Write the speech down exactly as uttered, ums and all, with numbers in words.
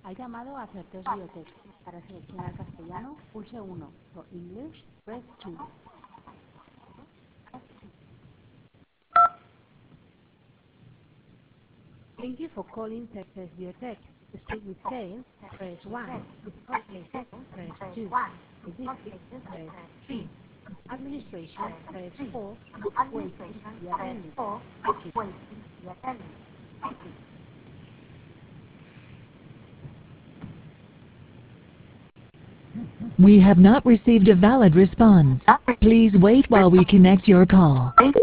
Ha llamado a Certes Biotech. Para seleccionar castellano, pulse uno. For English, press two. Thank you for calling Certes Biotech. To speak with sales, press one. With hotplaces, press two. Logistics, press three. Administration, press four. Wait to be attended. Thank you. We have not received a valid response. Please wait while we connect your call.